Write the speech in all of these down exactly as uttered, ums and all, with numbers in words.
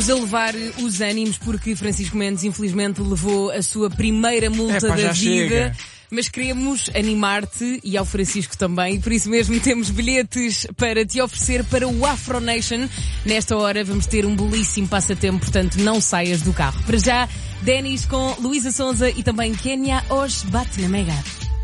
a elevar os ânimos porque Francisco Mendes infelizmente levou a sua primeira multa Epá, da vida. Chega. Mas queremos animar-te e ao Francisco também, e por isso mesmo temos bilhetes para te oferecer para o Afro Nation. Nesta hora vamos ter um belíssimo passatempo, portanto não saias do carro. Para já, Dennis com Luísa Sonza e também Kenya hoje bate na Mega.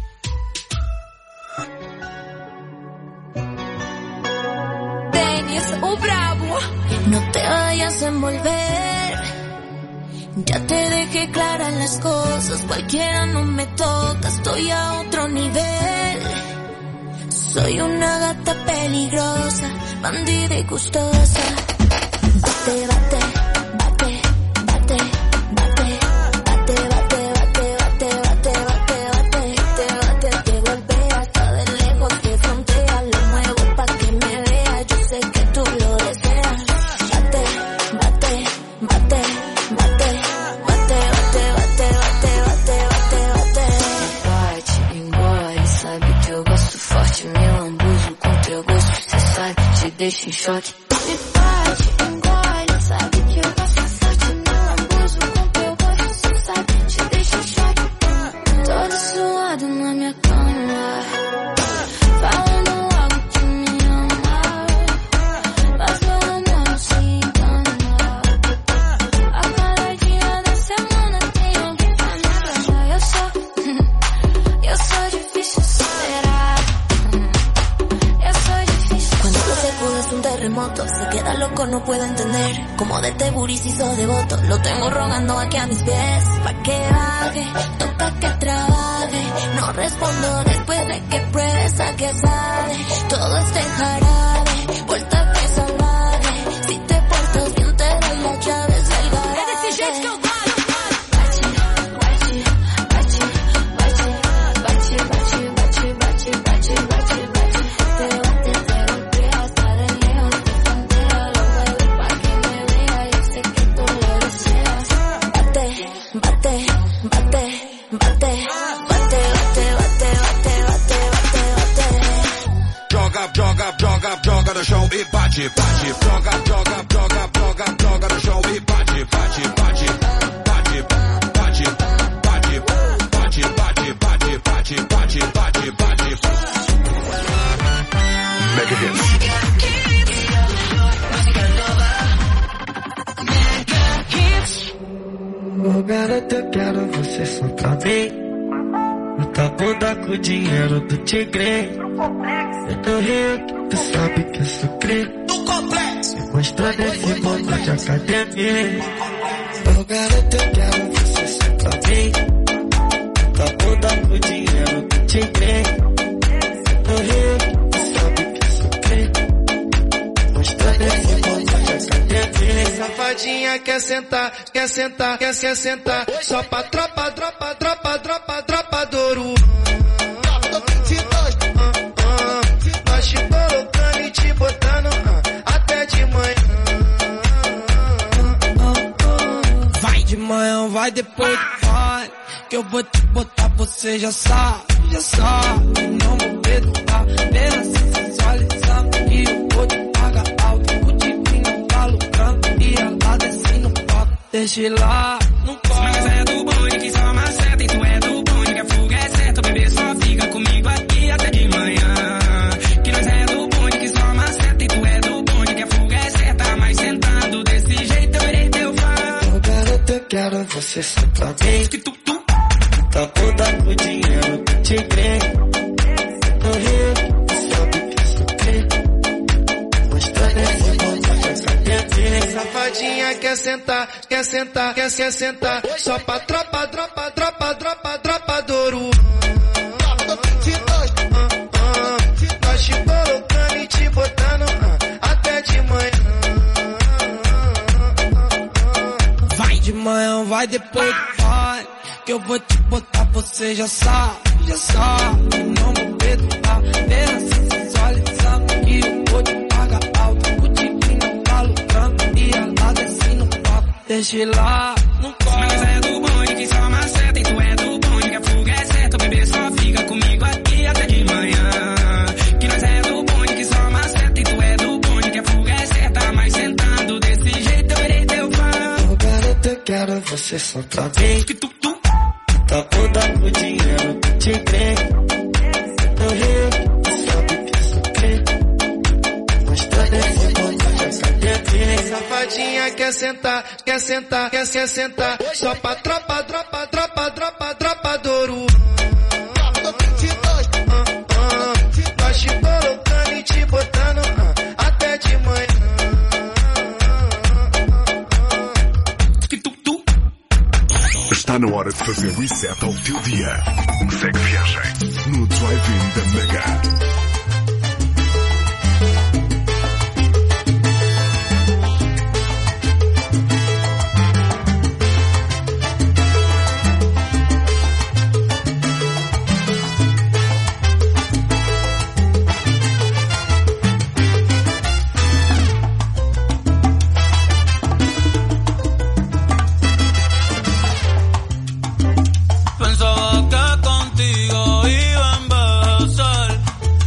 Dennis, o bravo. No te vayas a envolver. Ya te dejé claras las cosas, cualquiera no me toca, estoy a otro nivel. Soy una gata peligrosa, bandida y gustosa. Bate, bate, bate, bate, bate, bate, bate, bate, bate, bate, bate, bate, bate, te golpea hasta de lejos, te frontea, lo muevo pa' que me vea, yo sé que tú lo deseas. Bate, bate, bate, bate. Meu lambuzo com teu gosto, cê sabe, te deixa em choque. Me bate, engole, sabe que eu gosto forte. Meu lambuzo com teu gosto, cê sabe, te deixa em choque. Todo suado na minha cama, falando logo que me ama, mas meu amor se engana. A cada dia da semana tem alguém pra me agradar. Eu sou, eu sou difícil de superar. Es un terremoto, se queda loco, no puedo entender cómo de este booty se hizo devoto. Lo tengo rogando aquí a mis pies, pa' que baje, toca que trabaje. No respondo después de que pruebes a que sabe. Todo este jarabe, vuelta que salvaje. Si te portas bien te doy las llaves del garaje. Show e bate, bate, joga, joga, joga, joga, joga no chão e bate, bate, bate, bate, bate, bate, bate, bate, bate, bate, bate, bate, bate. Mega Hits. Ô garota, eu quero você só pra mim. Bota a bunda com o dinheiro do tigre. Eu tô rico, tu sabe que eu sou crime. Do complexo. Mostrando esse mundo de academia. Ô garota, eu quero você só pra mim. Bota a bunda com o dinheiro do tigre. Eu tô rico, tu sabe que eu sou crime. Mostrando esse mundo de academia. Safadinha quer sentar, quer sentar, quer, quer sentar. Só pra tropa, tropa, tropa, tropa, tropa do Ouro. Nós te colocando e te botando até de manhã. Vai de manhã, vai depois do pai. Que eu vou te botar, você já sabe, já sabe. Não vou perdoar, apenas sensualizando. E eu vou te pagar alto. O tipinho tá lucrando e ela desce no palco. Deixa lá, não corre. Mas é do bonde que só maceta. E tu é do bonde que a fuga é certa. O bebê só fica comigo aqui até de manhã. Que nós é do bonde que só maceta. E tu é do bonde que a fuga é certa. Mas sentando desse jeito eu irei teu fã. Ô garota, eu quero você só pra mim. Que tu, tu. Tá bunda com o dinheiro do tigre. Tô rico, tu sabe que eu sou crime. Mostrando esse mundo de academia. Safadinha quer sentar, quer sentar, quer, quer sentar. Só pra tropa, tropa, tropa, tropa, tropa do Ouro. Nós te colocando e te botando até de manhã. Vai de manhã, vai depois do pai. Que eu vou te botar, você já sabe, já sabe. Não vou perdoar, apenas sensualizando. E eu vou te pagar alto. O tipinho tá lucrando e ela desce no palco. Deixa lá, não corre. Mas é do bonde que só maceta. E tu é do bonde que a fuga é certa. O bebê só fica comigo aqui até de manhã. Que nós é do bonde que só maceta. E tu é do bonde que a fuga é certa. Mas sentando desse jeito eu irei teu fã. você só pra mim. Tá toda com dinheiro do tigre. Eu tô rico, tu sabe que sou crê. Mas também foi quando já cadê. Safadinha quer sentar, quer sentar, quer se sentar. Só pra tropa, dropa, dropa, dropa, dropa do Ouro. Nós te colocando e te botando até de manhã. Está na hora de fazer reset ao teu dia. Segue viagem no Drive-In da Mega. Pensaba que contigo iba a envejecer.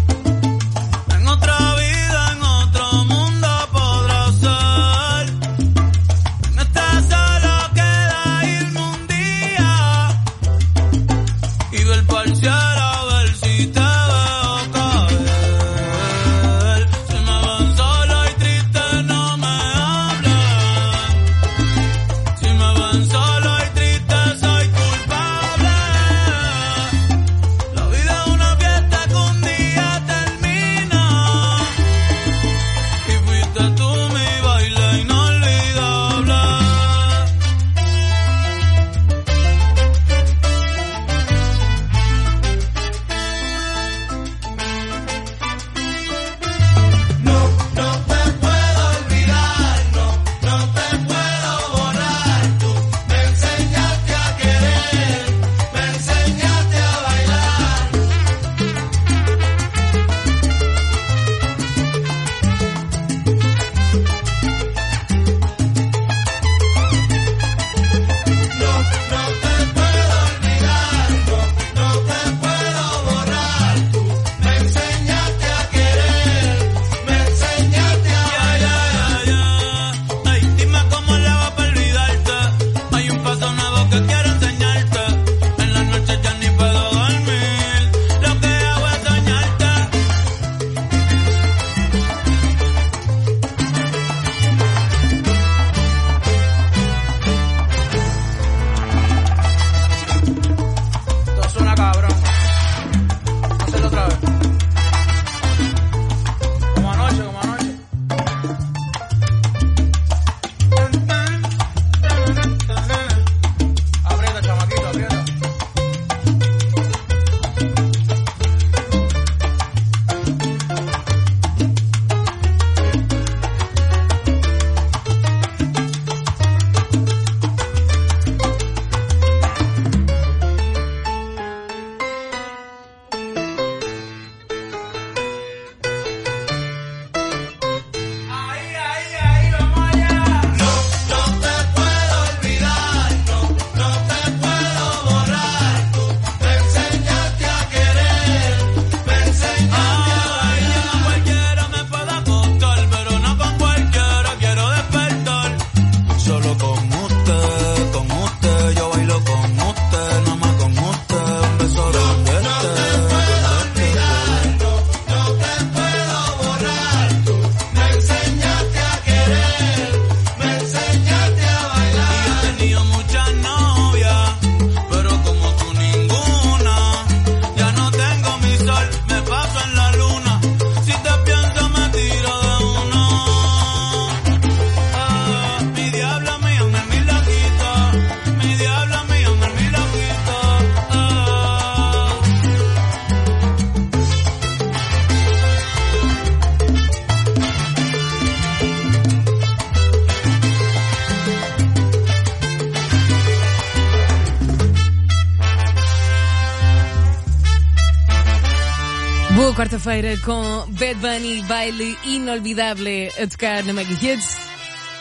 Boa quarta-feira com Bad Bunny, baile inolvidável a tocar na Mega Hits.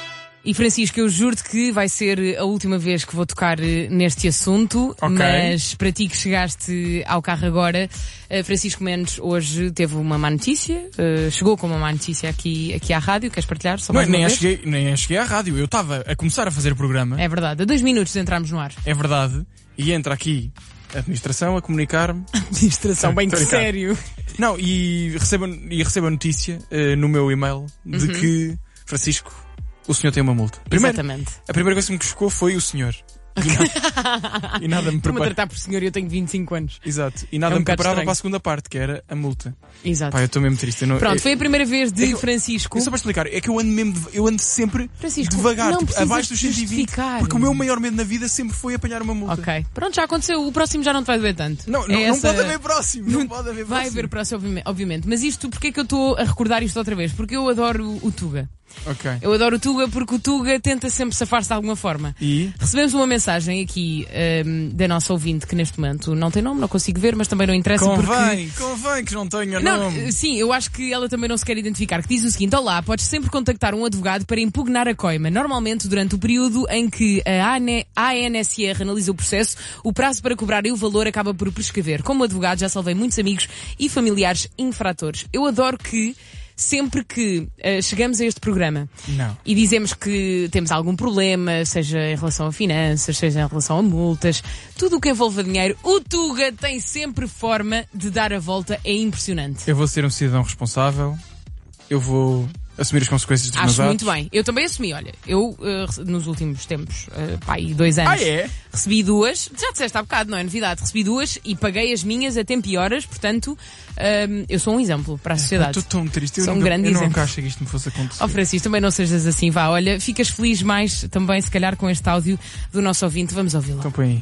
E Francisco, eu juro-te que vai ser a última vez que vou tocar neste assunto, okay. Mas para ti que chegaste ao carro agora, Francisco Mendes hoje teve uma má notícia, chegou com uma má notícia aqui, aqui à rádio, queres partilhar? Só mais não, uma nem, vez? cheguei, nem cheguei à rádio, eu estava a começar a fazer o programa. É verdade, a dois minutos de entrarmos no ar. É verdade, e entra aqui a administração a comunicar-me. Administração, bem de sério. Não, e recebo, e recebo a notícia uh, no meu e-mail de uhum. que, Francisco, o senhor tem uma multa. Primeiro, exatamente. A primeira coisa que me chocou foi o senhor. E nada, e nada me preparava. Estou-me a tratar por senhor e eu tenho vinte e cinco anos. Exato. E nada é um me preparava estranho. para a segunda parte, que era a multa. Exato. Pá, eu estou mesmo triste. Eu não, Pronto, eu, foi a primeira vez de é eu, Francisco. Eu só para explicar, é que eu ando mesmo, de, eu ando sempre Francisco, devagar, não tipo, abaixo dos cento e vinte. Justificar. Porque o meu maior medo na vida sempre foi apanhar uma multa. Ok. Pronto, já aconteceu. O próximo já não te vai doer tanto. Não, não, é não essa... pode haver próximo. Não pode haver próximo. Vai haver próximo, obviamente. Mas isto, porque é que eu estou a recordar isto outra vez? Porque eu adoro o Tuga. Okay. Eu adoro o Tuga porque o Tuga tenta sempre safar-se de alguma forma. E? Recebemos uma mensagem aqui um, da nossa ouvinte que neste momento não tem nome, não consigo ver, mas também não interessa convém, porque... Convém que não tenha não, nome. Sim, eu acho que ela também não se quer identificar, que diz o seguinte: olá, podes sempre contactar um advogado para impugnar a coima. Normalmente, durante o período em que a A N S R analisa o processo, o prazo para cobrarem o valor acaba por prescrever. Como advogado já salvei muitos amigos e familiares infratores. Eu adoro que sempre que uh, chegamos a este programa não. e dizemos que temos algum problema, seja em relação a finanças, seja em relação a multas, tudo o que envolva dinheiro, o Tuga tem sempre forma de dar a volta, é impressionante. Eu vou ser um cidadão responsável, eu vou assumir as consequências dos meus Acho atos. muito bem. Eu também assumi, olha, eu uh, nos últimos tempos, uh, pá, aí dois anos, ah, é? recebi duas, já disseste há bocado, não é novidade, recebi duas e paguei as minhas a tempo e horas, portanto, um, eu sou um exemplo para a sociedade. Estou tão triste, eu, sou um nunca, grande eu exemplo. nunca achei que isto me fosse acontecer. Ó Francisco, também não sejas assim, vá, olha, ficas feliz mais também, se calhar, com este áudio do nosso ouvinte, vamos ouvi-lo. Então põe aí.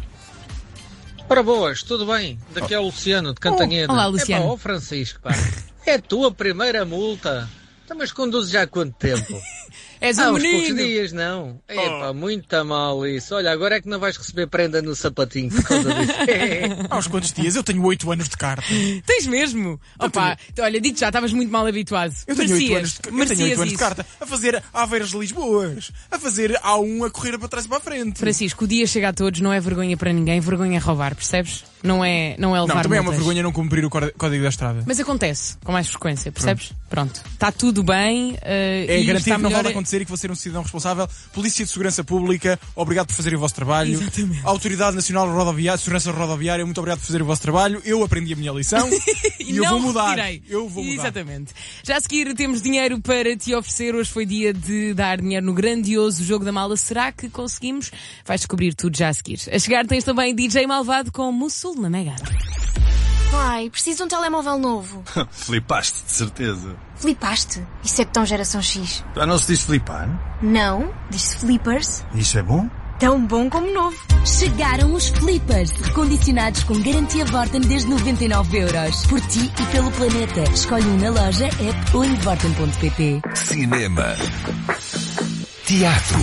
Ora boas, tudo bem? Daqui é o Luciano, de Cantanhede. Oh, olá, Luciano. É pá, ó Francisco, pá, é a tua primeira multa. Então, mas conduzes já há quanto tempo? És um ah, menino. uns poucos dias, não. É oh. pá, muito mal isso. Olha, agora é que não vais receber prenda no sapatinho por causa disso. Há uns quantos dias? Eu tenho oito anos de carta. Tens mesmo? Opa, tenho... olha, digo já, estavas muito mal habituado. Eu tenho oito anos, de... eu tenho oito anos de carta. A fazer Aveiras de Lisboas. A fazer A um a correr para trás e para a frente. Francisco, o dia chega a todos, não é vergonha para ninguém, vergonha é roubar, percebes? Não é, não é levar Não, também multas. É uma vergonha não cumprir o código da estrada. Mas acontece, com mais frequência, percebes? Pronto. Está tudo bem. Uh, é e garantido que não pode é... acontecer e que vou ser um cidadão responsável. Polícia de Segurança Pública, obrigado por fazerem o vosso trabalho. Exatamente. Autoridade Nacional Rodoviária, Segurança Rodoviária, muito obrigado por fazerem o vosso trabalho. Eu aprendi a minha lição e, e eu vou mudar. Retirei. Eu vou mudar. Exatamente. Já a seguir temos dinheiro para te oferecer. Hoje foi dia de dar dinheiro no grandioso Jogo da Mala. Será que conseguimos? Vais descobrir tudo já a seguir. A chegar tens também D J Malvado com Mussul na Mega. Pai, preciso de um telemóvel novo. Flipaste, de certeza. Flipaste? Isso é tão geração X. Já não se diz flipar? Não, diz-se flippers. Isso é bom? Tão bom como novo. Chegaram os flippers, recondicionados com garantia Vorten desde noventa e nove euros. Por ti e pelo planeta. Escolhe um na loja, app ou em vorten ponto pt. Cinema. Teatro.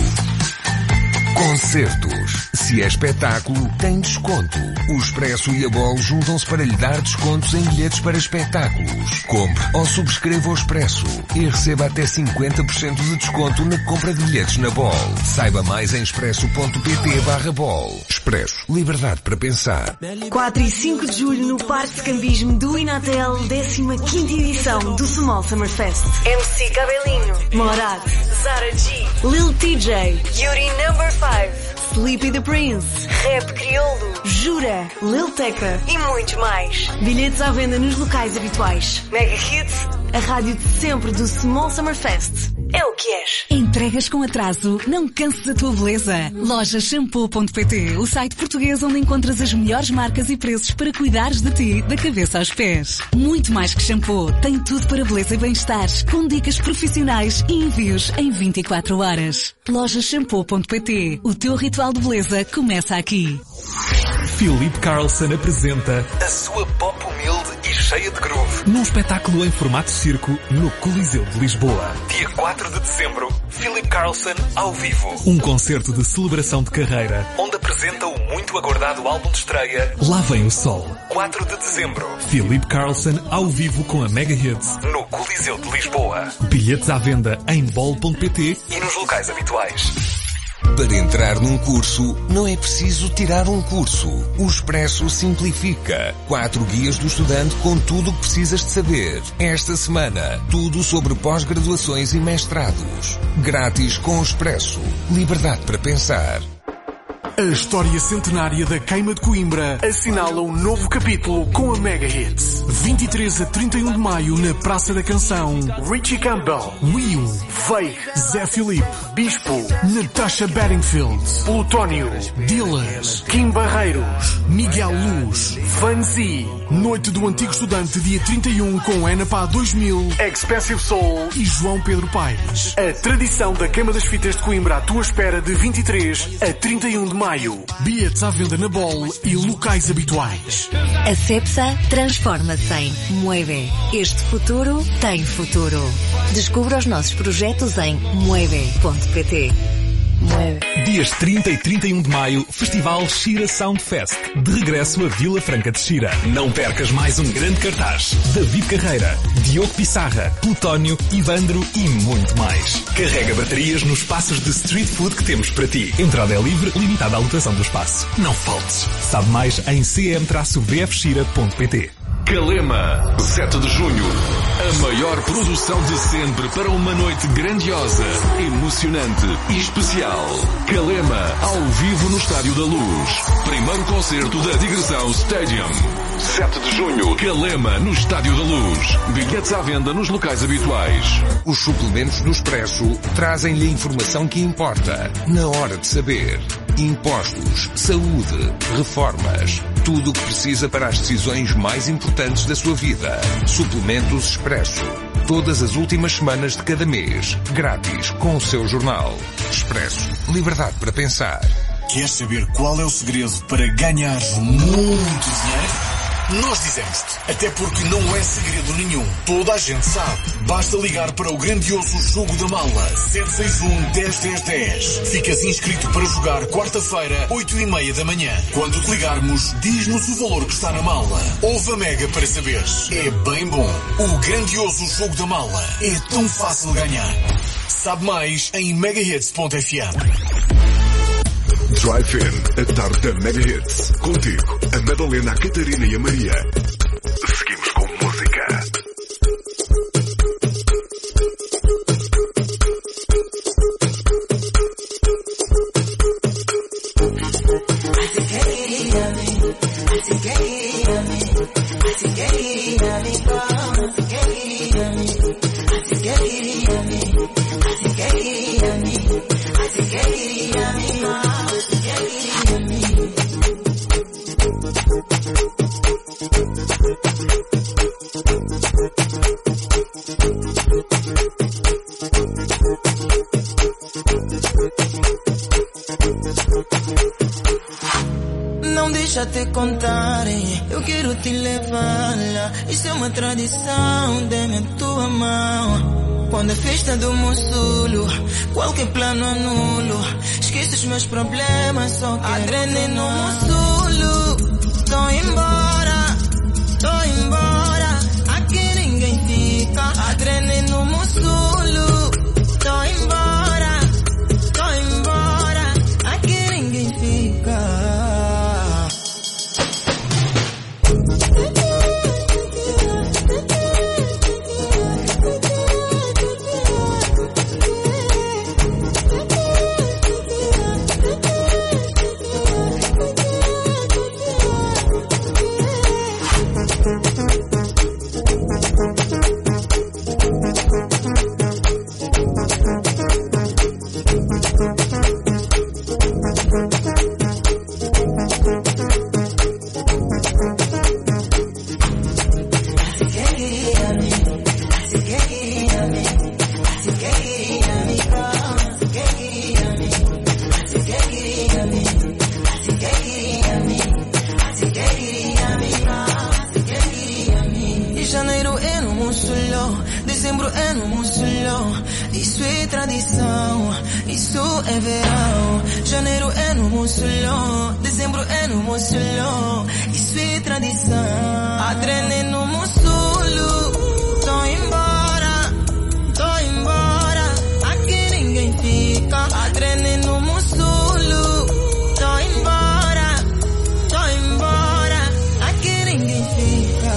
Concertos. Se é espetáculo, tem desconto. O Expresso e a Bol juntam-se para lhe dar descontos em bilhetes para espetáculos. Compre ou subscreva o Expresso e receba até cinquenta por cento de desconto na compra de bilhetes na Bol. Saiba mais em expresso ponto pt barra Bol. Expresso. Liberdade para pensar. quatro e cinco de julho no Parque de Cambismo do Inatel, décima quinta edição do Small Summer Fest. M C Cabelinho, Morat, Zara G, Lil T J, Yuri Number five, Sleepy the Prince, Rap Crioulo, Jura, Lil Tecca e muitos mais. Bilhetes à venda nos locais habituais. Mega Hits, a rádio de sempre do Small Summer Fest. É o que és. Entregas com atraso? Não canses a tua beleza. Loja shampoo ponto pt, o site português onde encontras as melhores marcas e preços para cuidares de ti, da cabeça aos pés. Muito mais que shampoo, tem tudo para beleza e bem-estar, com dicas profissionais e envios em vinte e quatro horas. Loja shampoo ponto pt, o teu ritual de beleza começa aqui. Filipe Carlson apresenta a sua pop humilde e cheia de groove num espetáculo em formato circo no Coliseu de Lisboa. Dia quatro de dezembro, Filipe Carlson ao vivo. Um concerto de celebração de carreira, onde apresenta o muito aguardado álbum de estreia Lá Vem o Sol. quatro de dezembro. Filipe Carlson ao vivo com a Mega Hits no Coliseu de Lisboa. Bilhetes à venda em bol ponto pt e nos locais habituais. Para entrar num curso, não é preciso tirar um curso. O Expresso simplifica. Quatro guias do estudante com tudo o que precisas de saber. Esta semana, tudo sobre pós-graduações e mestrados. Grátis com o Expresso. Liberdade para pensar. A história centenária da Queima de Coimbra assinala um novo capítulo com a Mega Hits. vinte e três a trinta e um de maio na Praça da Canção. Richie Campbell, Will, Veig, Zé Filipe, Bispo, Natasha Bedingfield, Plutónio, Dillas, Kim Barreiros, Miguel Luz, Vanzi. Noite do Antigo Estudante, dia trinta e um, com Enapá dois mil, Expensive Soul e João Pedro Paes. A tradição da Queima das Fitas de Coimbra à tua espera de vinte e três a trinta e um de maio. Bilhetes à venda na Bol e locais habituais. A Cepsa transforma-se em Mueve. Este futuro tem futuro. Descubra os nossos projetos em mueve ponto pt. Dias trinta e trinta e um de maio, Festival Xira Sound Fest. De regresso a Vila Franca de Xira. Não percas mais um grande cartaz. David Carreira, Diogo Pissarra, Plutónio, Ivandro e muito mais. Carrega baterias nos espaços de street food que temos para ti. Entrada é livre, limitada à lotação do espaço. Não faltes. Sabe mais em c m v f xira ponto pt. Calema, sete de junho. A maior produção de sempre para uma noite grandiosa, emocionante e especial. Calema, ao vivo no Estádio da Luz. Primeiro concerto da Digressão Stadium. sete de junho, Calema, no Estádio da Luz. Bilhetes à venda nos locais habituais. Os suplementos do Expresso trazem-lhe a informação que importa, na hora de saber. Impostos, saúde, reformas, tudo o que precisa para as decisões mais importantes da sua vida. Suplementos Expresso. Todas as últimas semanas de cada mês. Grátis com o seu jornal. Expresso. Liberdade para pensar. Queres saber qual é o segredo para ganhar muito dinheiro? Nós dizemos-te, até porque não é segredo nenhum. Toda a gente sabe. Basta ligar para o grandioso Jogo da Mala. sete seis um, um zero, um zero, um zero. Ficas inscrito para jogar quarta-feira, oito e meia da manhã. Quando te ligarmos, diz-nos o valor que está na mala. Ouve a Mega para saberes. É bem bom. O grandioso Jogo da Mala é tão fácil de ganhar. Sabe mais em mega hits ponto f m. Drive-In, a tarde da Mega Hits. Contigo, a Madalena, a Catarina e a Maria. Seguimos com música. Não deixa te contar, eu quero te levar lá. Isso é uma tradição, dê-me a tua mão. Quando é festa do Mossulo, qualquer plano anulo. Esqueço os meus problemas, só quero adrenalina no Mossulo. Tô embora, tô embora. Aqui ninguém fica. Adrenalina no Mossulo. Tô embora, tô embora. Aqui ninguém fica. Dezembro é no Mussolão, isso é tradição, isso é verão. Janeiro é no Mussolão, dezembro é no Mussolão, isso é tradição. Adrene no Mussolo, tô embora, tô embora, aqui ninguém fica. Adrene no Mussolo, tô embora, tô embora, aqui ninguém fica.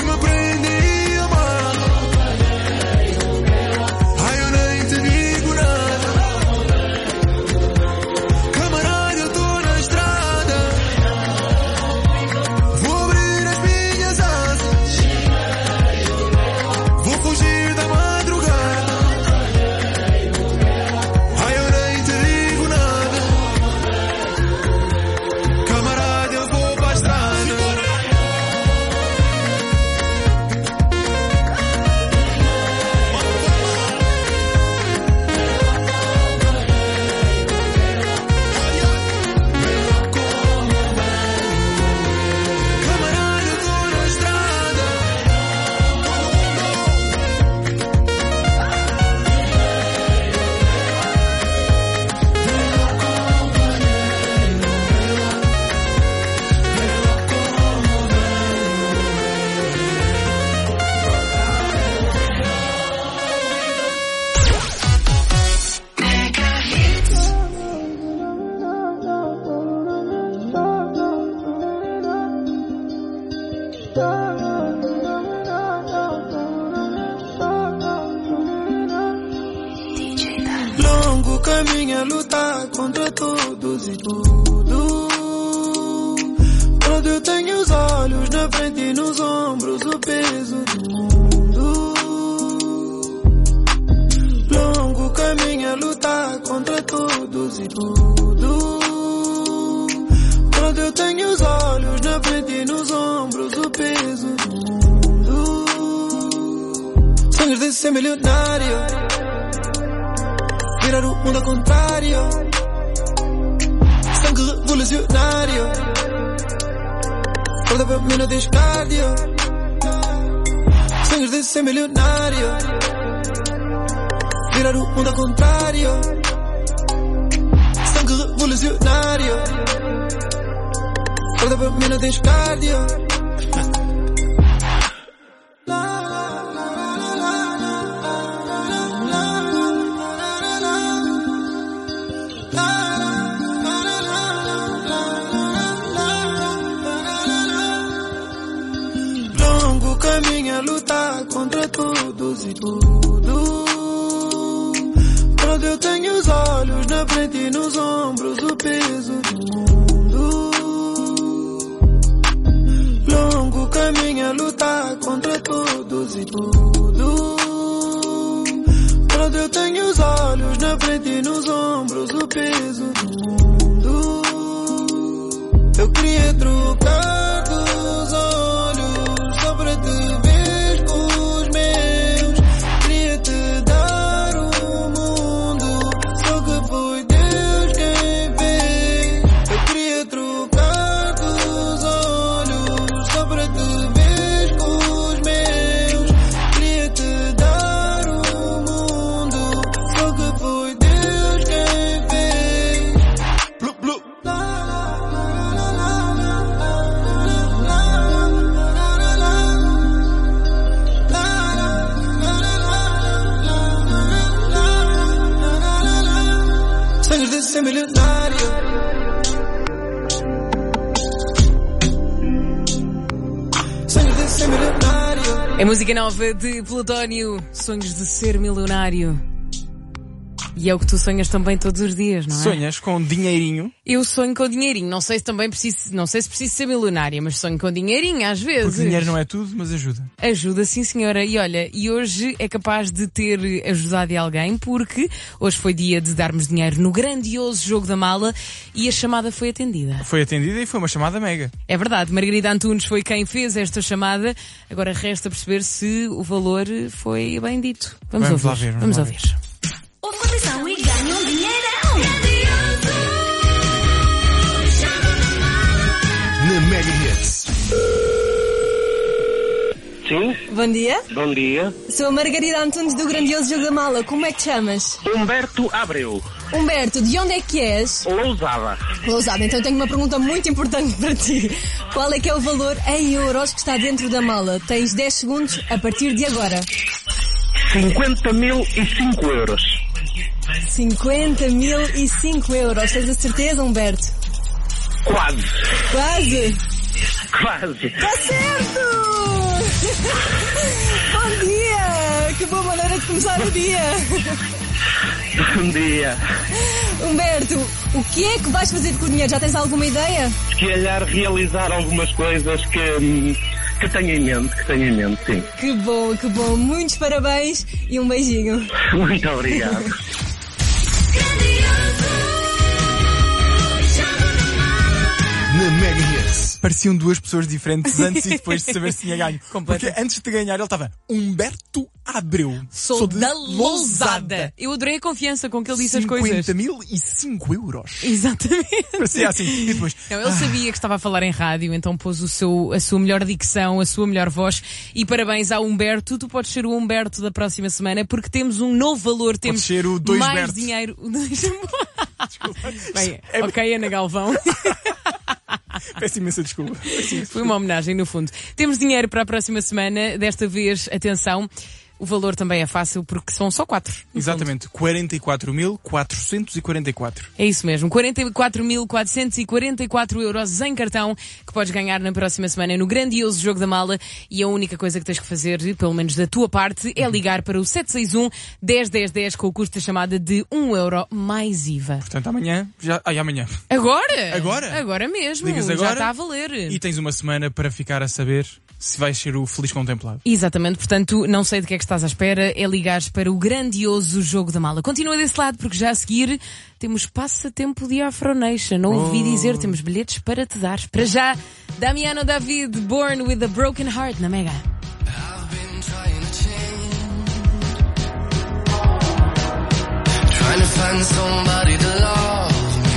Ai, eu nem te digo nada. caminho é lutar contra todos e tudo. Quando eu tenho os olhos na frente e nos ombros, o peso do mundo. Longo caminho é lutar contra todos e tudo. Quando eu tenho os olhos na frente e nos ombros, o peso do mundo. Sonhos de ser milionário, virar o mundo ao contrário. Sangue revolucionário, roda para mim no descardio. Sonhos de ser milionário, virar o mundo ao contrário. Sangue revolucionário, roda para mim no descardio. Longo caminho a lutar contra todos e tudo. Quando eu tenho os olhos na frente e nos ombros, o peso do mundo. Longo caminho a lutar contra todos e tudo. Quando eu tenho os olhos na frente e nos ombros, o peso do mundo. Eu queria trocar dos olhos só para te ver com os meus. Queria te dar o mundo, só que foi Deus quem fez. Eu queria trocar dos olhos só para te ver com os meus. Queria te dar o mundo, só que foi Deus quem fez. Blu, blu. Sonhos de ser milionário, sonhos de ser milionário. É música nova de Plutónio, Sonhos de Ser Milionário. E é o que tu sonhas também todos os dias, não é? Sonhas com dinheirinho? Eu sonho com dinheirinho. Não sei se também preciso, não sei se preciso ser milionária, mas sonho com dinheirinho às vezes. Porque dinheiro não é tudo, mas ajuda. Ajuda, sim senhora. E olha, e hoje é capaz de ter ajudado alguém, porque hoje foi dia de darmos dinheiro no grandioso Jogo da Mala e a chamada foi atendida. Foi atendida e foi uma chamada mega. É verdade, Margarida Antunes foi quem fez esta chamada. Agora resta perceber se o valor foi bem dito. Vamos, vamos ouvir. Lá ver, vamos, vamos lá ouvir. Ver. Atenção e ganham um dinheirão! Na Mega Hits. Sim? Bom dia. Bom dia. Sou a Margarida Antunes do grandioso Jogo da Mala. Como é que te chamas? Humberto Abreu. Humberto, de onde é que és? Lousada. Lousada, então tenho uma pergunta muito importante para ti. Qual é que é o valor em euros que está dentro da mala? Tens dez segundos a partir de agora. cinquenta mil e cinco euros. cinquenta mil e cinco euros. Tens a certeza, Humberto? Quase. Quase? Quase. Está certo! Bom dia! Que boa maneira de começar o dia! Bom dia. Humberto, o que é que vais fazer com o dinheiro? Já tens alguma ideia? Se calhar realizar algumas coisas que, que tenho em mente, que tenho em mente, sim. Que bom, que bom. Muitos parabéns e um beijinho. Muito obrigado. Na Mega Hits. Pareciam duas pessoas diferentes antes e depois de saber se tinha ganho. Porque antes de ganhar ele estava Humberto Abreu. Sou, Sou da Lousada. Eu adorei a confiança com que ele disse as coisas. cinquenta mil e cinco euros. Exatamente. Parecia assim. E depois... Não, ele sabia que estava a falar em rádio, então pôs o seu, a sua melhor dicção, a sua melhor voz. E parabéns ao Humberto. Tu podes ser o Humberto da próxima semana porque temos um novo valor. Temos Podes ser o dois mais Berto. dinheiro. Desculpa. Bem, ok, Ana Galvão. Peço imensa desculpa. Foi uma homenagem, no fundo. Temos dinheiro para a próxima semana. Desta vez, atenção, o valor também é fácil porque são só quatro. Exatamente, quarenta e quatro mil quatrocentos e quarenta e quatro. É isso mesmo, quarenta e quatro mil quatrocentos e quarenta e quatro euros em cartão que podes ganhar na próxima semana no grandioso Jogo da Mala, e a única coisa que tens que fazer, pelo menos da tua parte, é ligar para o sete seis um, dez, dez, dez com o custo da chamada de um euro mais I V A. Portanto, amanhã, já... Ai, amanhã. Agora? Agora? Agora mesmo, Ligas agora, já está a valer. E tens uma semana para ficar a saber se vais ser o feliz contemplado. Exatamente, portanto, não sei de que é que estás à espera, é ligares para o grandioso Jogo da Mala. Continua desse lado, porque já a seguir temos passatempo de Afronation. Ouvi oh. dizer, temos bilhetes para te dar. Para já, Damiano David, Born with a Broken Heart, na Mega. Trying to find somebody to love.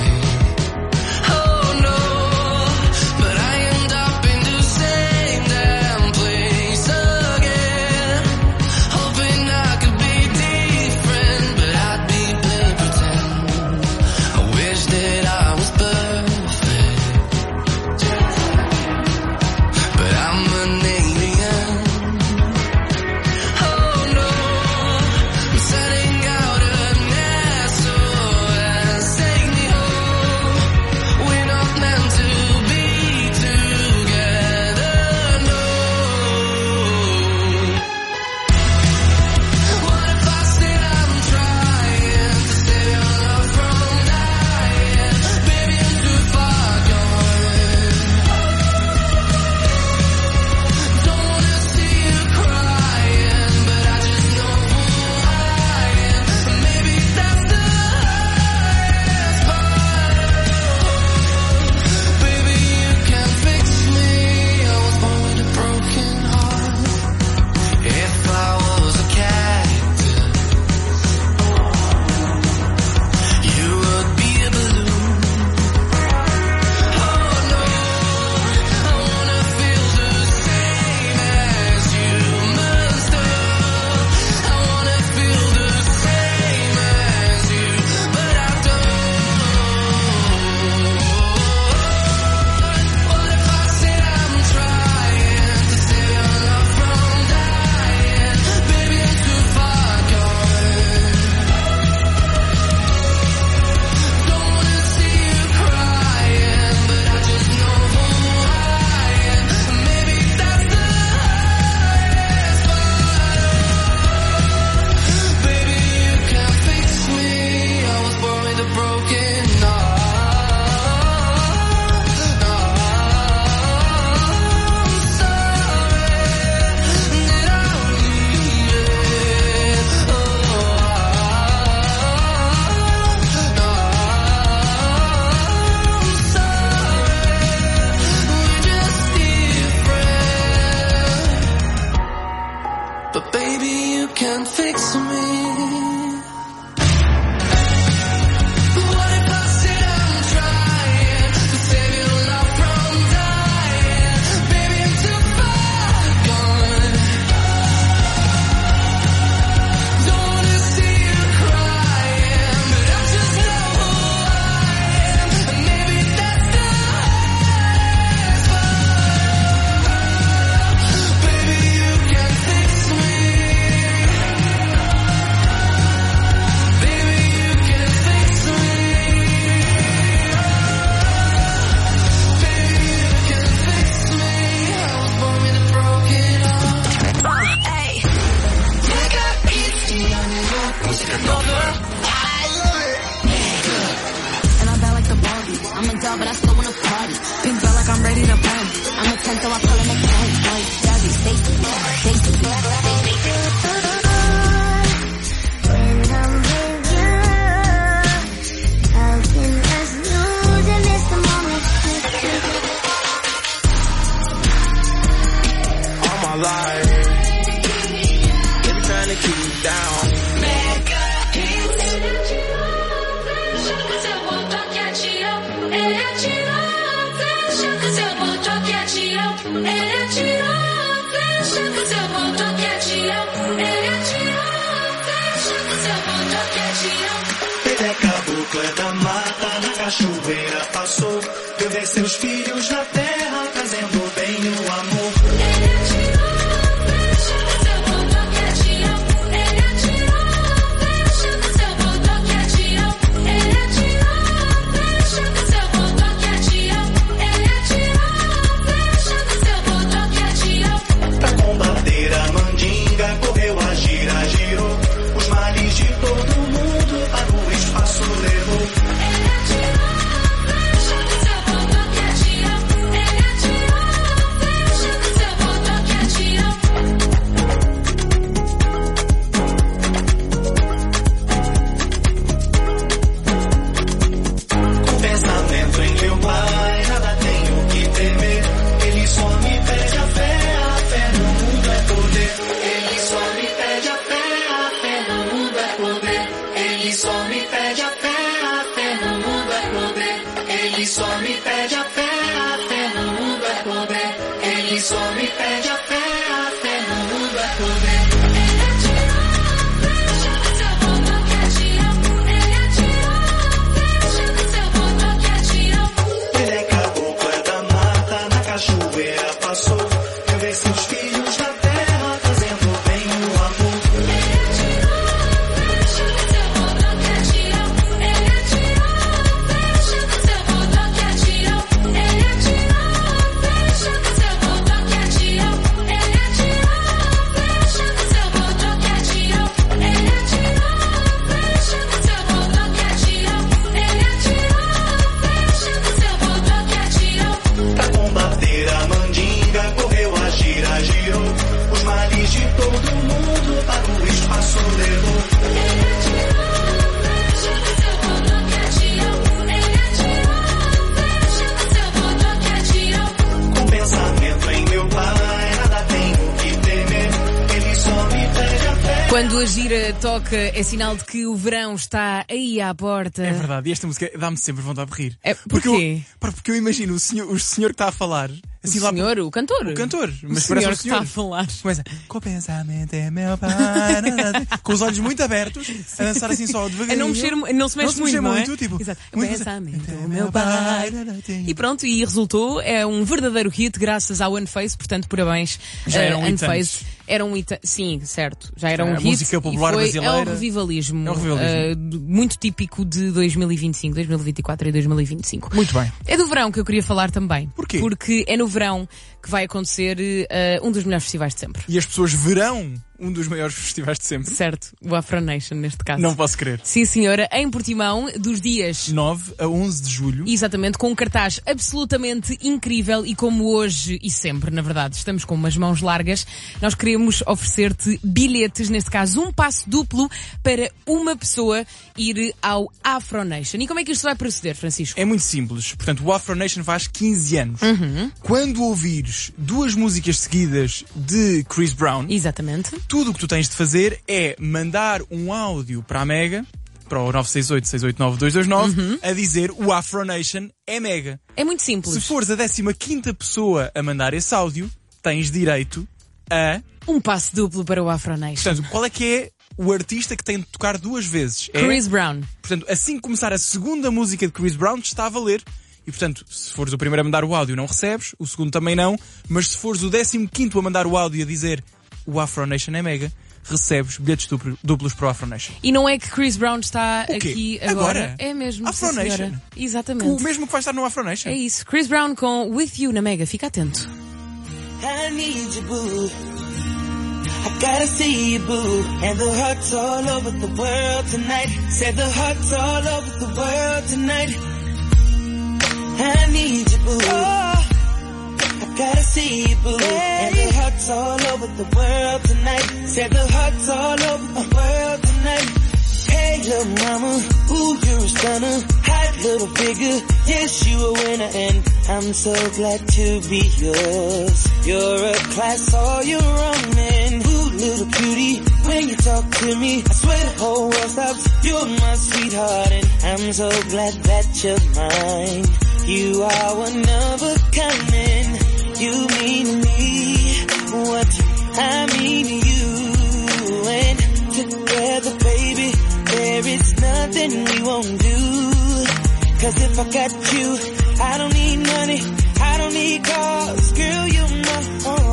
Cachoeira passou, eu ver seus filhos na terra, trazendo bem o amor. Ele atirou a flecha, seu bom toque atirou. toca é sinal de que o verão está aí à porta. É verdade, e esta música dá-me sempre vontade de rir. É, porque porquê? Eu, porque eu imagino o senhor, o senhor que está a falar. Assim, o lá, senhor, o cantor. O cantor. Mas o parece senhor um que senhor. está a falar. Começa, com o pensamento é meu pai. Com os olhos muito abertos, a dançar assim só devagarinho. A não, mexer, não se mexe não se muito, mexer não é? muito, tipo. Exato. Muito Pensamento é meu pai. E pronto, e resultou, é um verdadeiro hit graças ao Unface, portanto, parabéns. Já era um uh, hit Unface. antes. Era um hit, sim, certo. Já era É, um a hit. música popular e foi, brasileira. É um revivalismo. É um revivalismo. Uh, muito típico de dois mil e vinte e cinco, dois mil e vinte e quatro e dois mil e vinte e cinco. Muito bem. É do verão que eu queria falar também. Porquê? Porque é no verão que vai acontecer uh, um dos melhores festivais de sempre. E as pessoas verão um dos maiores festivais de sempre. Certo, o Afro Nation neste caso. Não posso crer. Sim, senhora, em Portimão, dos dias nove a onze de julho. Exatamente, com um cartaz absolutamente incrível e como hoje e sempre, na verdade, estamos com umas mãos largas, nós queremos oferecer-te bilhetes, neste caso um passe duplo para uma pessoa ir ao Afro Nation. E como é que isto vai proceder, Francisco? É muito simples. Portanto, o Afro Nation faz quinze anos. Uhum. Quando ouvires duas músicas seguidas de Chris Brown, exatamente, tudo o que tu tens de fazer é mandar um áudio para a Mega, para o nove seis oito, seis oito nove, dois dois nove, uhum, a dizer o Afro Nation é Mega. É muito simples. Se fores a décima quinta pessoa a mandar esse áudio, tens direito a um passe duplo para o Afro Nation. Portanto, qual é que é o artista que tem de tocar duas vezes? Chris é... Brown. Portanto, assim que começar a segunda música de Chris Brown, está a valer. E, portanto, se fores o primeiro a mandar o áudio, não recebes. O segundo também não. Mas se fores o décimo quinto a mandar o áudio e a dizer o Afro Nation é Mega, recebes bilhetes duplos para o Afro Nation. E não é que Chris Brown está aqui agora? Agora? É mesmo. Afro Nation. Exatamente. O mesmo que vai estar no Afro Nation. É isso. Chris Brown com With You na Mega. Fica atento. I need you, boo. I gotta see you, boo. And the hearts all over the world tonight. Said the hearts all over the world tonight. I need you, boo. Oh, I gotta see you, boo. Hey. And the hearts all over the world tonight. Said the hearts all over the world tonight. Hey, little mama, ooh, you're a stunner. Hot little figure, yes, you a winner. And I'm so glad to be yours. You're a class all your own. And ooh, little cutie, when you talk to me, I swear the whole world stops. You're my sweetheart, and I'm so glad that you're mine. You are one of a kind, and you mean to me what I mean to you. And together, baby, there is nothing we won't do. Cause if I got you, I don't need money, I don't need cars, girl, you know.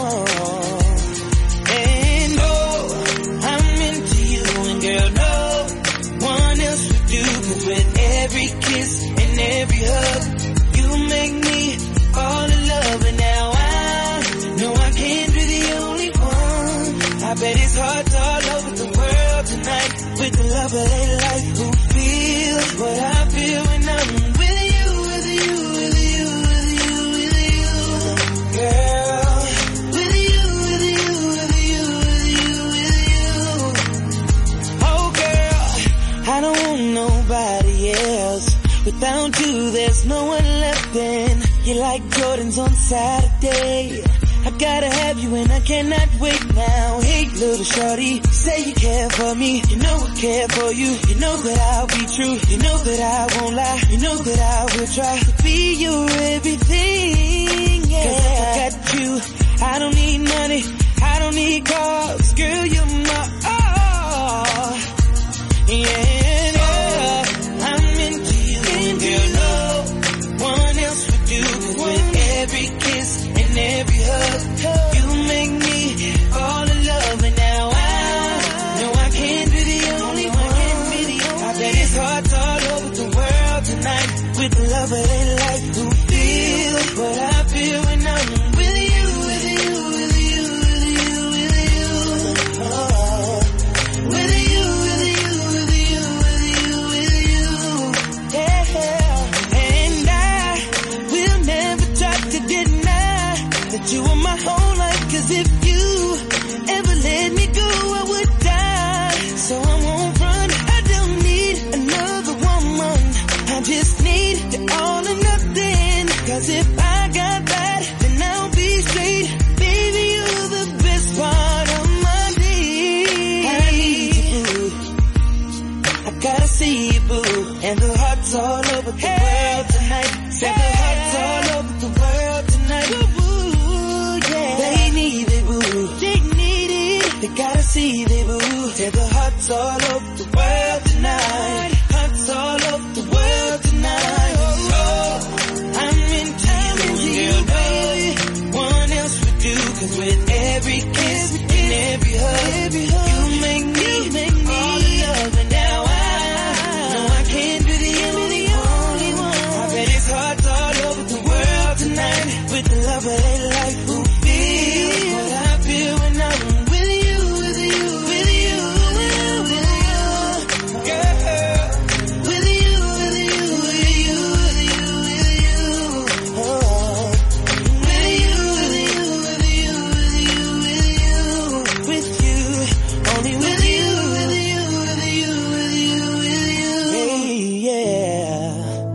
And oh, I'm into you, and girl, no one else would do. Cause with every kiss and every hug, you make me fall in love. And now I know I can't be the only one. I bet it's hard all over the world tonight with the love of their life who feels what I feel when I'm with you, with you, with you, with you, with you, girl. With you, with you, with you, with you, with you. Oh girl, I don't want nobody else. Without you, there's no one left. And you're like Jordans on Saturday. I gotta have you and I cannot wait now. Hey little shorty, say you care for me. You know I care for you. You know that I'll be true. You know that I won't lie. You know that I will try to be your everything. Yeah. Cause if I got you, I don't need money, I don't need cars. Girl, you're my all. Yeah, yeah. I'm into you, and girl, no one else would do. Cause with every kiss and every hug, you make me fall in love. And now I know I can't be the only one. I bet it's hard all over the world tonight with the love of their life who feels what I feel when I'm with you, with you, with you, with you, with you. Oh, with you, with you, with you, gotta see you, boo. And the hearts all over the world tonight. Said the hearts all over the world tonight. Boo, yeah. They need it, boo. They need it. They gotta see it, boo. Said the hearts all over the world tonight. Hearts all over the world tonight. Oh, I'm into you, you, baby. One else would do, 'cause with every kiss and every hug, every hug you make me, you make me all in love. And now I know I can't be the only one. I bet it's hearts all over the world tonight. With the love of their life, who feel what I feel when I'm with you, with you, with you, with you, girl. With you, with you, with you, with you, with you. Oh, with you, with you, with you, with you, with you, with you. Only with you, with you, with you, with you, with you. Hey, yeah.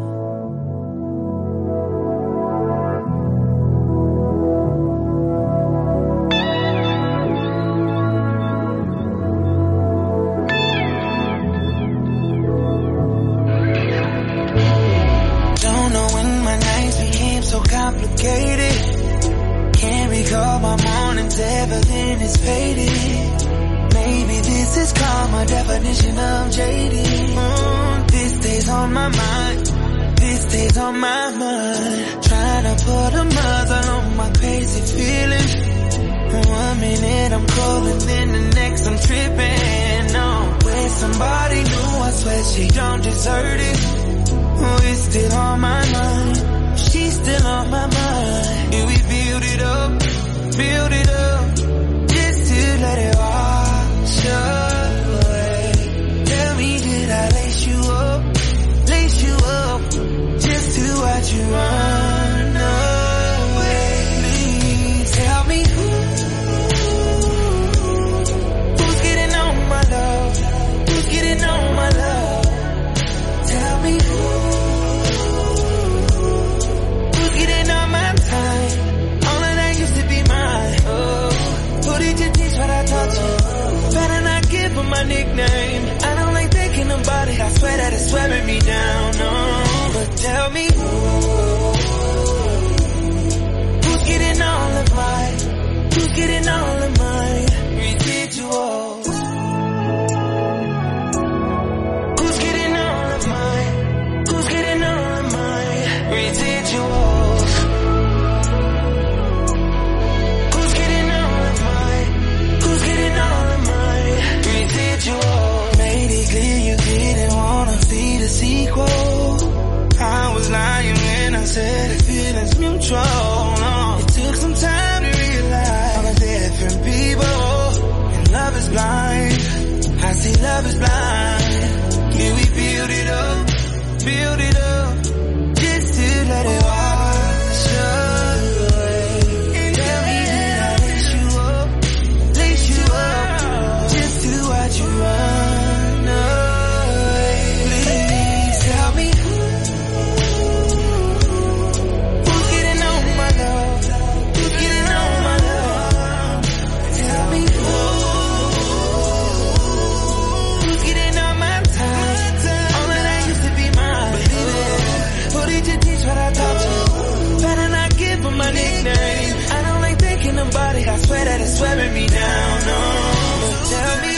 Don't know when my nights became so complicated. Can't recall my mornings ever been as faded. Maybe this is called my definition of jaded. Mm, this stays on my mind. This stays on my mind. Trying to put a muzzle on my crazy feelings. One minute I'm cold and then the next I'm tripping. No, with somebody new, I swear she don't deserve it. Oh, it's still on my mind. She's still on my mind. And we build it up, build it up, just to let it wash away. Tell me, did I lace you up, lace you up, just to watch you run away? Please tell me who, who's getting on my love, who's getting on my love? Tell me who, who's getting on my time? All of that used to be mine. Oh, put it to teach what I taught you. Better not give her my nickname. I don't like thinking about it. I swear that it's swearing me down. No, but tell me who, who's getting all of mine? Who's getting all of mine? Residuals. Who's getting all of mine? Who's getting all of mine? Residuals. Who's getting all of mine? Who's getting all of mine? Residuals. Made it clear you didn't wanna see the sequel. I was lying when I said the feeling's mutual. No, it took some time to realize I'm a different people. And love is blind. I see love is blind. Yeah, we build it up, build it up, just to let it wash away. Tell me, did I lace you up, lace you up, just to watch you run away? Please tell me who, who's getting on my love, who's getting on my love? Tell me who, who's getting on my time? All of that used to be mine. Believe it, put it to teach what I taught you. Better not give her my nickname. I don't like thinking about it. I swear that it's swearing me down. No, but tell me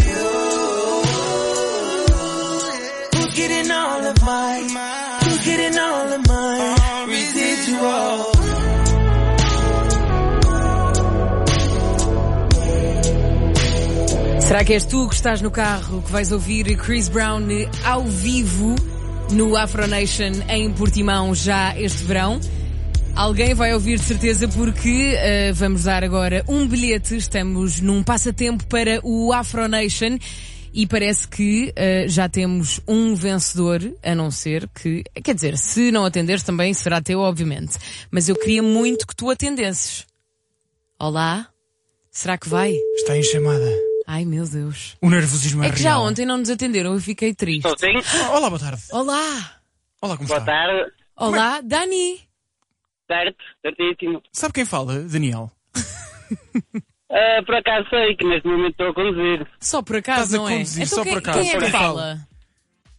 who, who's getting all of mine? Who's getting all of mine? Residual. Será que és tu que estás no carro que vais ouvir Chris Brown ao vivo no Afro Nation em Portimão já este verão? Alguém vai ouvir de certeza porque uh, vamos dar agora um bilhete. Estamos num passatempo para o Afro Nation e parece que uh, já temos um vencedor, a não ser que... Quer dizer, se não atenderes também será teu, obviamente. Mas eu queria muito que tu atendesses. Olá? Será que vai? Está em chamada. Ai, meu Deus. O nervosismo é É que real. já ontem não nos atenderam, eu fiquei triste. Estou sim? Olá, boa tarde. Olá. Olá, como Boa está? tarde. Olá, Dani. Certo, certíssimo. Sabe quem fala, Daniel? Uh, por acaso sei que neste momento estou a conduzir. Só por acaso, Estás a não é? conduzir, Então só quem, por acaso. quem é que Quem fala?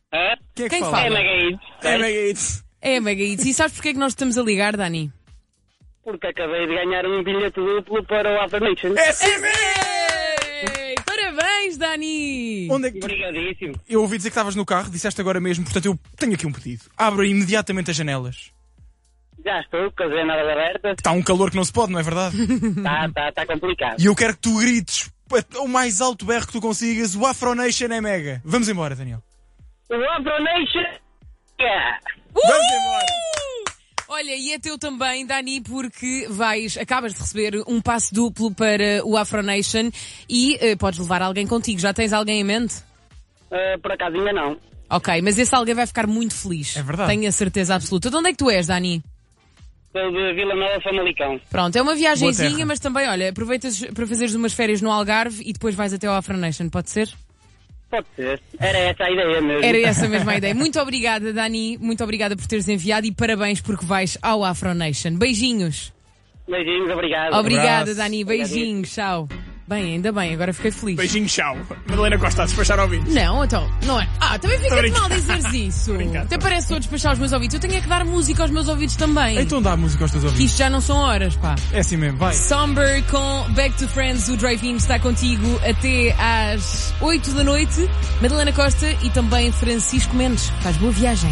Hã? Quem é que Quem fala? fala? É Mega É Mega Hits. É Mega Hits. E sabes porque é que nós estamos a ligar, Dani? Porque acabei de ganhar um bilhete duplo para o Affirmation. É sim mesmo! Ei, parabéns, Dani! Onde é que tu... Obrigadíssimo. Eu ouvi dizer que estavas no carro, disseste agora mesmo, portanto eu tenho aqui um pedido. Abra imediatamente as janelas. Já estou com as janelas abertas. Está um calor que não se pode, não é verdade? Está tá, tá complicado. E eu quero que tu grites o mais alto berro que tu consigas, o Afronation é mega. Vamos embora, Daniel. O Affirmation! Yeah. Vamos embora! Olha, e é teu também, Dani, porque vais, acabas de receber um passe duplo para o Afronation e uh, podes levar alguém contigo. Já tens alguém em mente? Uh, por acaso ainda não. Ok, mas esse alguém vai ficar muito feliz. É verdade. Tenho a certeza absoluta. De onde é que tu és, Dani? Sou de Vila Nova, Famalicão. Pronto, é uma Boa viagenzinha, terra. mas também, olha, aproveitas para fazeres umas férias no Algarve e depois vais até ao Afronation, pode ser? Pode ser. Era essa a ideia mesmo. Era essa a mesma ideia. Muito obrigada, Dani. Muito obrigada por teres enviado e parabéns porque vais ao Afronation. Beijinhos. Beijinhos, obrigado. Obrigada, abraço. Dani. Beijinhos. Tchau. Bem, ainda bem, agora fiquei feliz. Beijinho, tchau. Madalena Costa a despachar ouvintes. Não, então, não é. Ah, também Tô fica brincando. mal dizeres isso. brincando. Até parece que estou a despachar os meus ouvidos. Eu tenho é que dar música aos meus ouvidos também. Então dá a música aos teus Que ouvintes. isto já não são horas, pá. É assim mesmo, vai. Somber com Back to Friends, o Drive-In está contigo até às oito da noite. Madalena Costa e também Francisco Mendes. Faz boa viagem.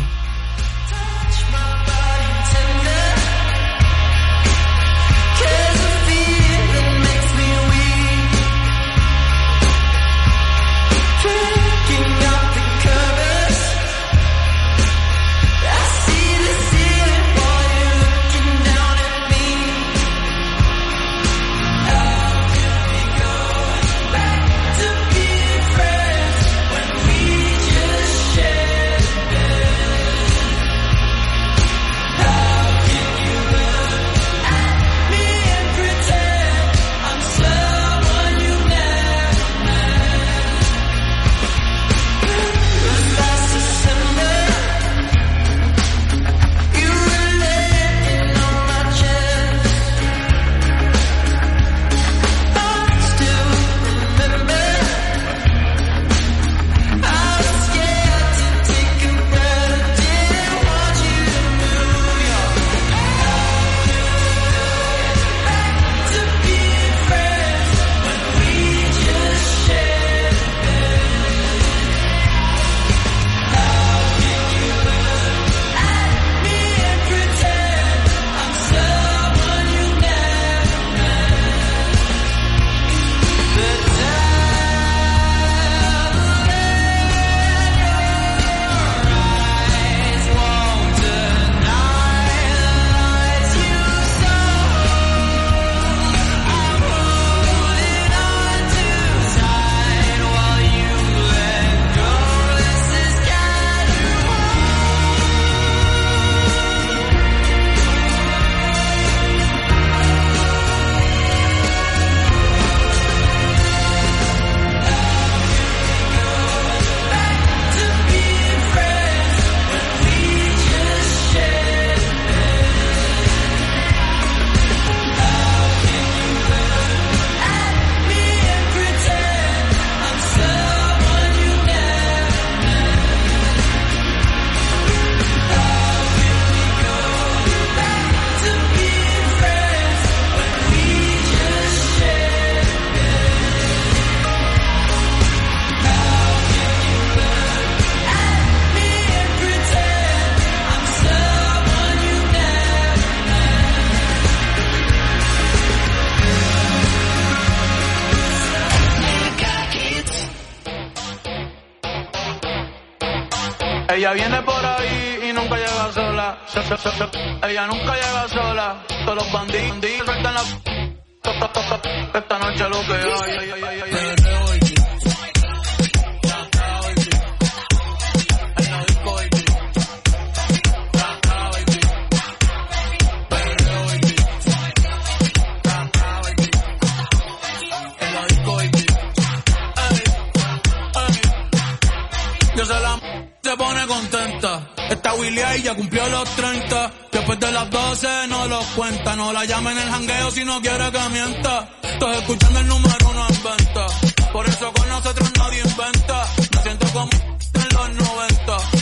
Ella viene por ahí y nunca llega sola. So, so, so, so. Ella nunca llega sola. Todos los bandidos, bandidos sueltan la... Esta noche lo que hay, ay, ay, ay, ay, ay. Se pone contenta. Esta Willy ahí ya cumplió los treinta. Después de las doce no los cuenta. No la llama en el jangueo si no quiere que mienta. Estoy escuchando el número uno en venta. Por eso con nosotros nadie inventa. Me siento como en los noventa.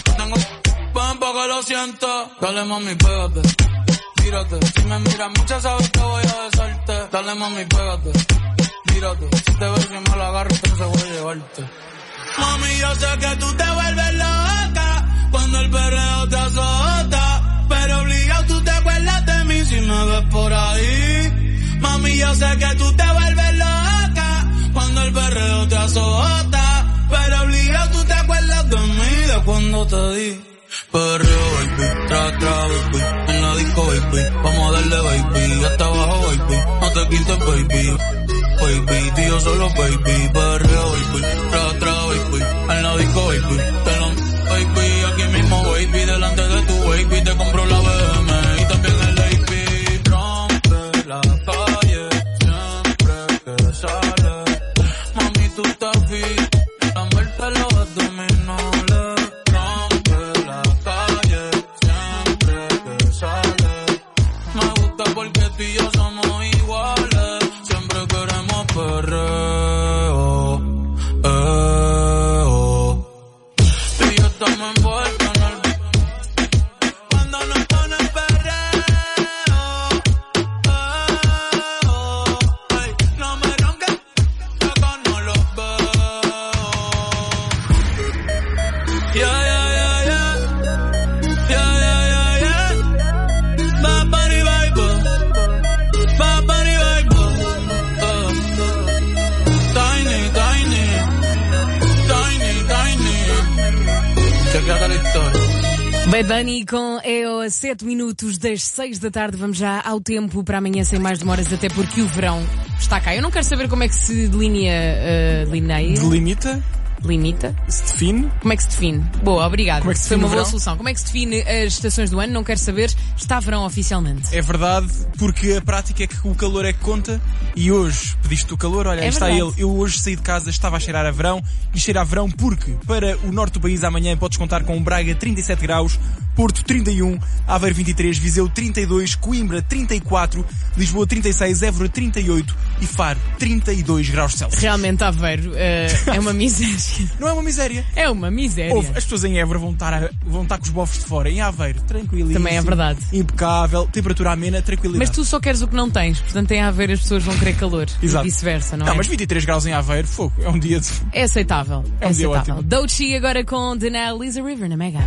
que lo siento. Dale mami, pégate, tírate. Si me miras mucho sabes que voy a besarte. Dale mami, pégate, tírate. Si te ves que me lo agarro, entonces voy a llevarte. Mami, yo sé que tú te vuelves loca cuando el perreo te azota, pero obligado tú te acuerdas de mí si me ves por ahí. Mami, yo sé que tú te vuelves loca cuando el perreo te azota, pero obligado tú te acuerdas de mí, de cuando te di. Perreo, baby, tra, tra, baby, en la disco, baby, vamos a darle, baby, hasta abajo, baby, no te quites, baby, baby, tío solo, baby, perreo, baby, tra, tra, baby, en la disco, baby, te lo, baby, aquí mismo, baby, delante de tu baby, te compro la B M y también el A P, rompe la calle, siempre que sale, mami, tú estás fit, la muerte los abdominales. Porque tú y yo somos iguales, siempre queremos perreo, eh, oh. Tú y yo estamos envueltos en el cuando nos ponen perreo, eh, oh. Ay, no me ronques, que acá no los veo. Yeah, yeah, yeah, yeah. Yeah, yeah, yeah, yeah. Bad Bunny, baby. Bad Bunny, baby. Uh, tiny, tiny. Tiny, tiny. Checa la historia. Bad Bunny com E O a sete minutos das seis da tarde. Vamos já ao tempo para amanhã sem mais demoras, até porque o verão está cá. Eu não quero saber como é que se delinea, uh, delineia. Delimita? Limita? Se define? Como é que se define? Boa, obrigado. Como é que se Foi define uma o boa verão? solução. Como é que se define as estações do ano? Não quero saber. Está verão oficialmente. É verdade, porque a prática é que o calor é que conta e hoje pediste o calor, olha, É aí está verdade. ele. Eu hoje saí de casa, estava a cheirar a verão e cheira a verão porque para o norte do país amanhã podes contar com Braga trinta e sete graus, Porto trinta e um, Aveiro vinte e três, Viseu trinta e dois, Coimbra trinta e quatro, Lisboa trinta e seis, Évora trinta e oito e Faro trinta e dois graus Celsius. Realmente, Aveiro, uh, é uma miséria. Não é uma miséria. É uma miséria. Ouve, as pessoas em Évora vão estar, a, vão estar com os bofos de fora. Em Aveiro, tranquilíssimo. Também é verdade. Impecável, temperatura amena, tranquilidade. Mas tu só queres o que não tens, portanto em Aveiro as pessoas vão querer calor. Exato. E vice-versa, não, não é? mas vinte e três graus em Aveiro, fogo, é um dia de... É aceitável. É um dia aceitável. ótimo. Doechii agora com Danelle, Lisa River na Mega.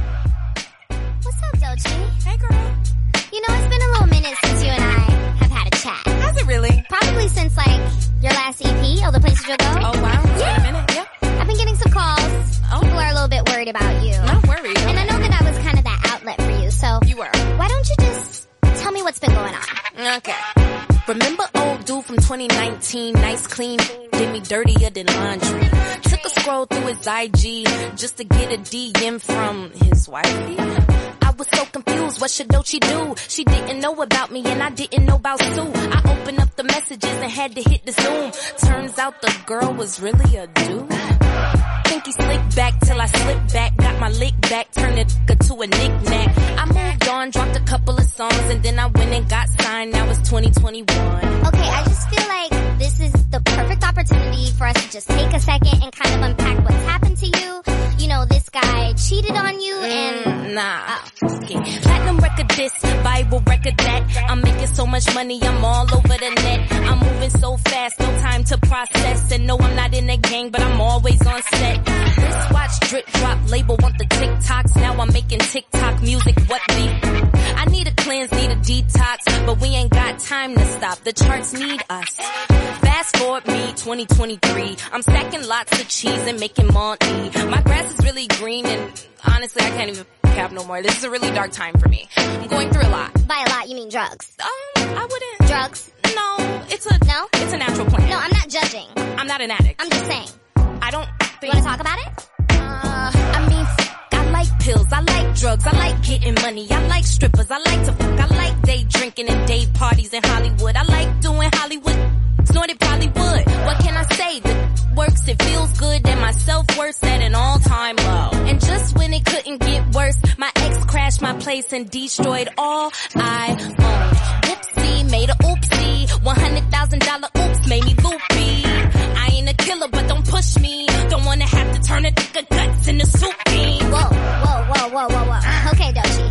What's up, Doechii? Hey, girl. You know, it's been a little minute since you and I have had a chat. Has it really? Probably since, like, your last E P, All the Places You'll Go. Oh, wow. It's yeah. been a minute, yeah. I've been getting some calls. Oh. People are a little bit worried about you. Not worried. And I know that I was kind of that outlet for you, so... You were. Why don't you just tell me what's been going on? Okay. Remember old dude from twenty nineteen, nice clean, did me dirtier than laundry. Took a scroll through his I G just to get a D M from his wifey. I was so confused, what should Doechii do? She didn't know about me and I didn't know about Sue. I opened up the messages and had to hit the zoom. Turns out the girl was really a dude. Think he slicked back till I slipped back, got my lick back, turned it to a knick-knack. I moved on, dropped a couple of songs, and then I went and got signed, now it's twenty twenty-one. Okay, I just feel like this is the perfect opportunity for us to just take a second and kind of unpack what's happened to you. You know, this guy cheated on you and... Mm, nah. Oh. Okay. Platinum record this, Bible record that. I'm making so much money, I'm all over the net. I'm moving so fast, no time to process. And no, I'm not in a gang, but I'm always on set. Wristwatch, drip drop, label want the TikToks. Now I'm making TikTok music, what the... I need a cleanse, need a detox, but we ain't got time to stop. The charts need us. Fast forward me, twenty twenty-three. I'm stacking lots of cheese and making money. My grass is really green and honestly I can't even cap no more. This is a really dark time for me. I'm going through a lot. By a lot, you mean drugs? Um, I wouldn't. Drugs? No, it's a... No? It's a natural plan. No, I'm not judging. I'm not an addict. I'm just saying. I don't think... You wanna talk about it? Uh, I mean... I like pills, I like drugs, I like getting money, I like strippers, I like to fuck, I like day drinking and day parties in Hollywood, I like doing Hollywood, snorted probably would. What can I say? That works, it feels good, and my self-worth's at an all-time low. And just when it couldn't get worse, my ex crashed my place and destroyed all I owned. Whoopsie, made a oopsie, one hundred thousand dollar oops made me loopy. I ain't a killer, but don't push me, don't wanna have to turn a nigga guts into soup bean. Whoa, whoa, whoa, whoa, whoa, whoa. Okay, Doechii.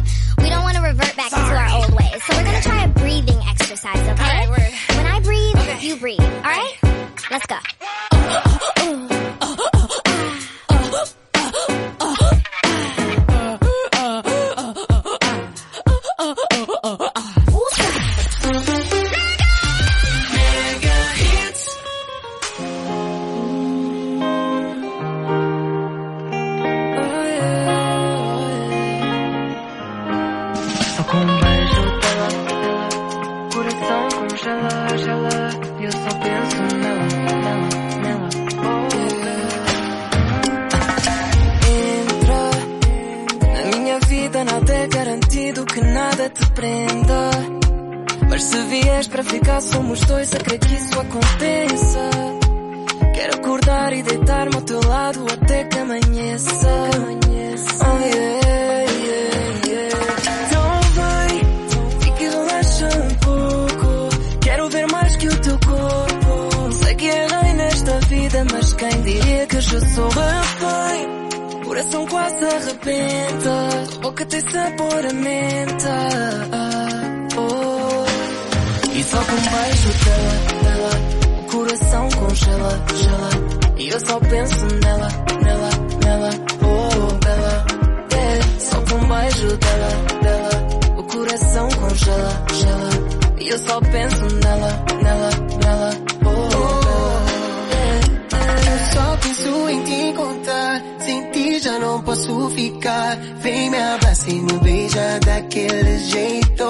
So we're gonna try a breathing exercise, okay? Alright, word. When I breathe, okay. You breathe. Alright? Let's go. Te prenda, mas se vies para ficar somos dois, a crer que isso aconteça. Quero acordar e deitar-me ao teu lado até que amanheça. Oh yeah, yeah, yeah. Então vem, fica e relaxa um pouco. Quero ver mais que o teu corpo. Sei que errei nesta vida, mas quem diria que eu já sou refém. Coração quase arrebenta, tua boca tem sabor a menta. Oh. E só com um beijo dela, dela, o coração congela, gela. E eu só penso nela, nela, nela, oh, bela. Yeah. Só com um beijo dela, dela, o coração congela, gela. E eu só penso nela, nela, nela, oh, bela. Yeah. Eu só penso em te encontrar. Sem ti já não posso ficar. Vem me abraça e me beija daquele jeito.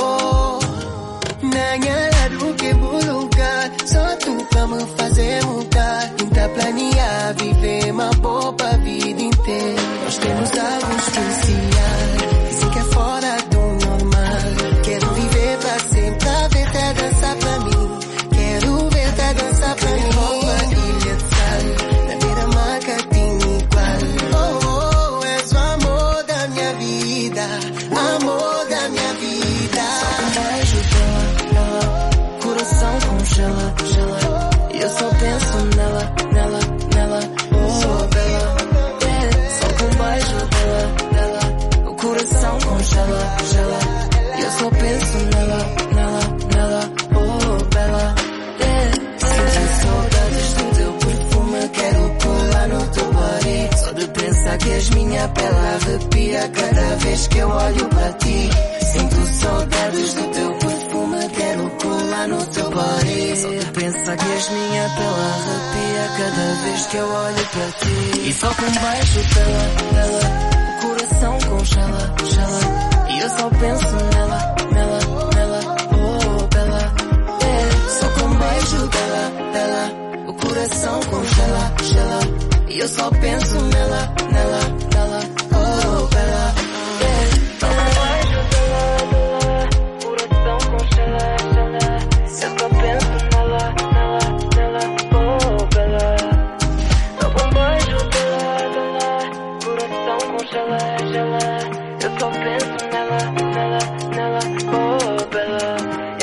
Nanha lado que vou lugar. Só tu pra me fazer mudar. Tenta planear, viver uma boa vida inteira. Nós temos algo especial. Dizem que é fora do normal. Quero viver pra sempre, pra ver-te a dançar pra mim. Quero ver-te a dançar pra mim. Ilha de sal, na beira-mar tinha igual. Oh, oh, és o amor da minha vida. Amor da minha vida. Só com um beijo dela, ela, coração congela, gela. E eu só penso nela, nela, nela, oh, bela. Yeah. Só com um beijo dela, dela, o coração congela, gela. E eu só penso nela, nela, nela, oh, bela. Yeah. Sinto saudades do teu perfume, quero pular no teu body. Só de pensar que és minha pele arrepia cada vez que eu olho para ti. Sinto saudades do teu perfume, quero pular no teu body. Só de pensar que és minha pele arrepia cada vez que eu olho para ti. E só com um beijo dela, dela, o coração congela, gela. E eu só penso nela, nela, nela, oh, bela. Yeah. Só com um beijo dela, dela, o coração congela, gela. E eu só penso nela, nela, nela, oh, bela. Yeah. Só com um beijo dela, dela, o coração congela, gela. Eu só penso nela, nela, nela, oh, bela. Só com um beijo dela, dela, o coração congela, gela. Eu só penso nela, nela, nela, oh, bela.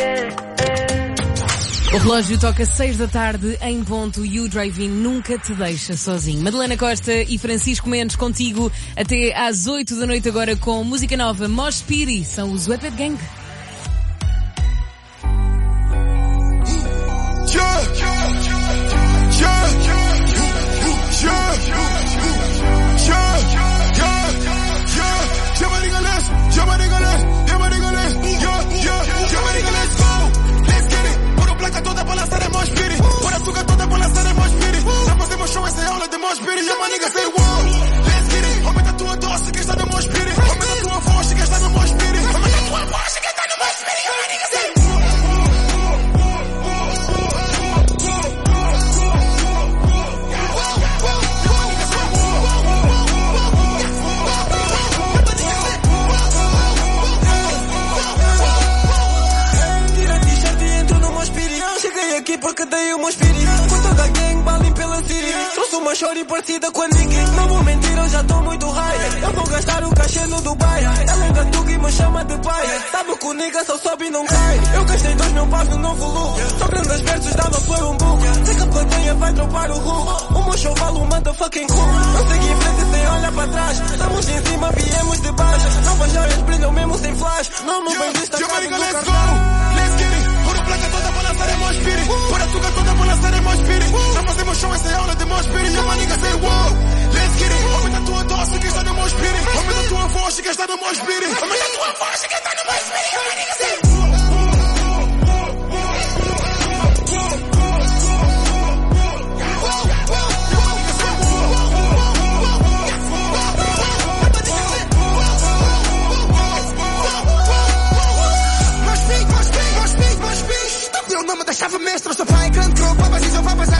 O relógio toca seis da tarde em ponto e o Drive-In nunca te deixa sozinho. Madalena Costa e Francisco Mendes contigo até às oito da noite agora com música nova. Mosh Speedy são os Webhead Gang. Toda pra lançar é Mosh Speedy. Por açúcar toda pra lançar é Mosh Speedy. Já fazemos show, essa é aula de Mosh Speedy. Yeah, my nigga say wow, let's get it. Aumenta a tua dose, que está no Mosh Speedy. Aumenta a tua voz, que está no Mosh Speedy. Aumenta a tua voz, que está no Mosh Speedy. Yeah, my nigga say aqui porque dei uma experiência com toda a gang, balim pela Siri. Trouxe uma shorty parecida com a Nicki. Não vou mentir, eu já tô muito high. Eu vou gastar o cachê no Dubai. Ela ainda tuga e me chama de pai. Sabe que o nigga só sobe e não cai. Eu gastei dois mil paus no novo look. Só grandes versos dava por um book. Sei que a plateia vai dropar o hook. O meu show vale um motherfucking cool. Eu segui em frente sem olhar para trás. Estamos em cima, viemos